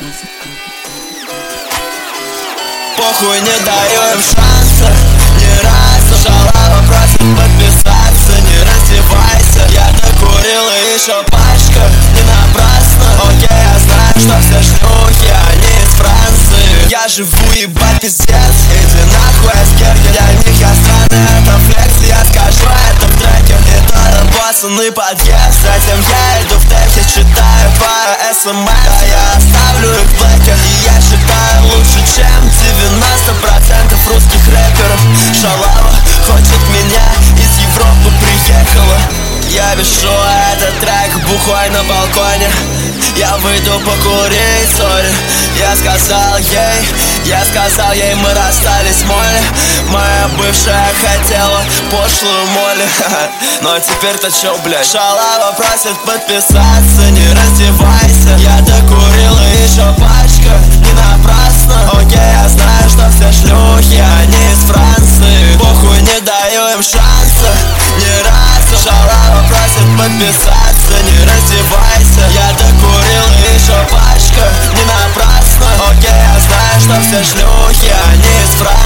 Похуй, не даю им шанса ни разу. Шалава просит подписаться, не раздевайся. Я докурил и еще пачка, не напрасно. Окей, я знаю, что все шлюхи, они из Франции. Я живу, ебать, пиздец, иди нахуй, эскерки. Для них я странный, это флекс, я скажу это в треке. И тогда пацаны подъезд, затем я иду в техе, читаю по СМС. Да я оставлю их в блэке, и я считаю лучше, чем 90% русских рэперов. Шалава хочет меня, из Европы приехала. Я пишу этот трек бухой на балконе. Я выйду покурить, сори. Я сказал ей, мы расстались, Молли. Моя бывшая хотела пошлую Молли. Но теперь-то чё, блядь? Шалава просит подписаться, не раздевайся. Я докурил и еще пачка, не напрасно. Окей, я знаю, что все шлюхи, они из Франции. Похуй, не даю им шанса ни разу. Шалава просит подписаться, не раздевайся. Я докурил и еще пачка, не напрасно. Окей, я знаю, что все шлюхи, они из Франции.